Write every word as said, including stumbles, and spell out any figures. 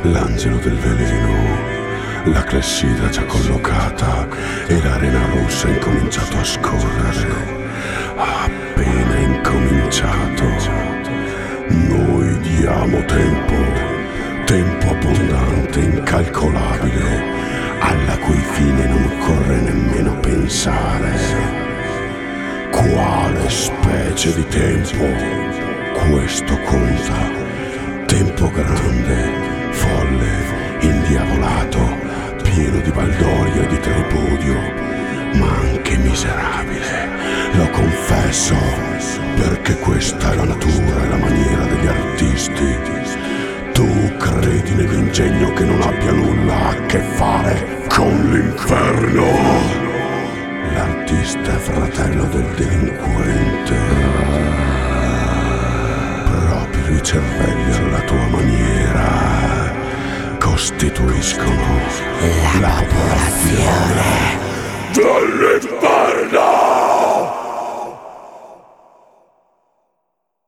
l'angelo del veleno, la clessidra già collocata e l'arena rossa ha incominciato a scorrere. Ha appena incominciato. Noi diamo tempo, tempo abbondante, incalcolabile, alla cui fine non occorre nemmeno pensare. Quale specie di tempo? Questo conta. Tempo grande, folle, indiavolato, pieno di baldoria e di tripudio, ma anche miserabile, lo confesso, perché questa è la natura e la maniera degli artisti. Tu credi nell'ingegno che non abbia nulla a che fare con l'inferno. L'artista è fratello del delinquente. Proprio i cervelli alla tua maniera costituiscono la popolazione dell'inferno.